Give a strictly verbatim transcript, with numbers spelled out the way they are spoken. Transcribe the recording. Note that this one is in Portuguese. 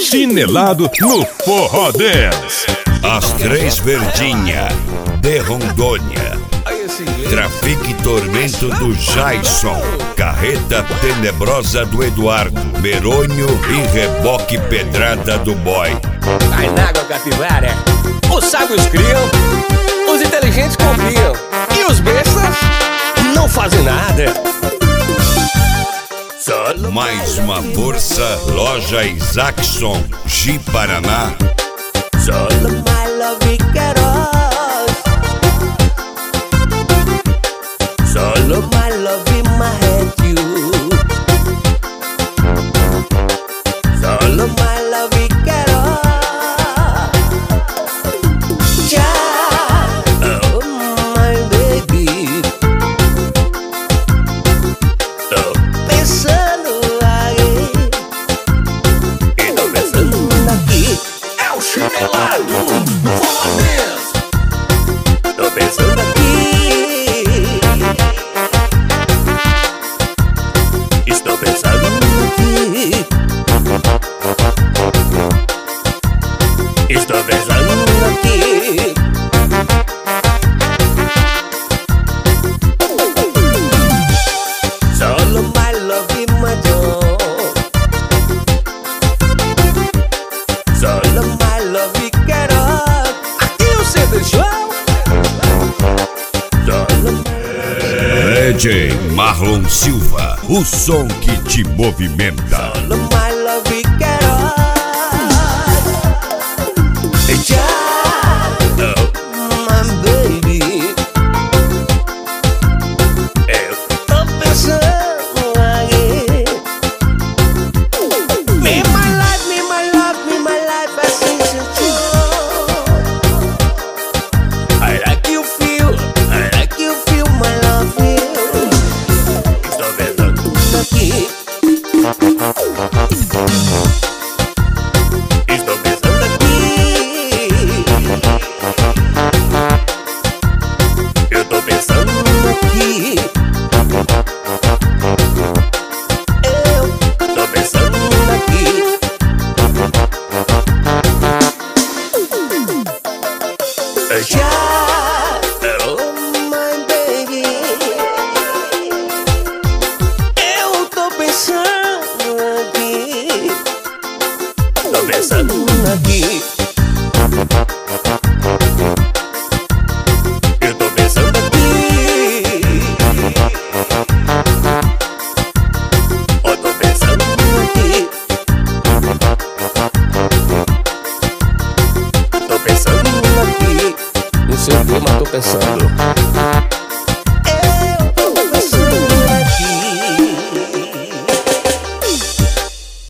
Chinelado no Forró Dance. As Três Verdinha, de Rondônia. Trafique e Tormento do Jason. Carreta Tenebrosa do Eduardo. Merônio e Reboque Pedrada do Boy. Cai na água, capivara. Os sábios criam, os inteligentes confiam, e os bestas não fazem nada. Mais uma força, Loja Isaacson, Ji Paraná. Solo my love queros. Solo my love in my head you. Solo my love queros. Ya, oh my baby. Tô pensando aí. E tô pensando aqui. É o Chinelado. Tô pensando aqui. Estou pensando aqui. Estou pensando aqui. Solo my love maior. Solo my love quero. Aqui o Center Show. Solo D J Marlon Silva, o som que te movimenta. Solo my love quero. Já, oh, my baby. Eu tô pensando aqui. Me my life, me my love, me my life assim sentiu. I like you feel, I like you feel my love you. Estou pensando aqui. Estou pensando aqui. Eu tô pensando aqui. Eu tô pensando aqui. Já, oh my baby. Eu tô pensando aqui. Tô pensando aqui. Eu tô pensando aqui. Eu tô pensando aqui. Tô pensando aqui. No seu tema tô pensando.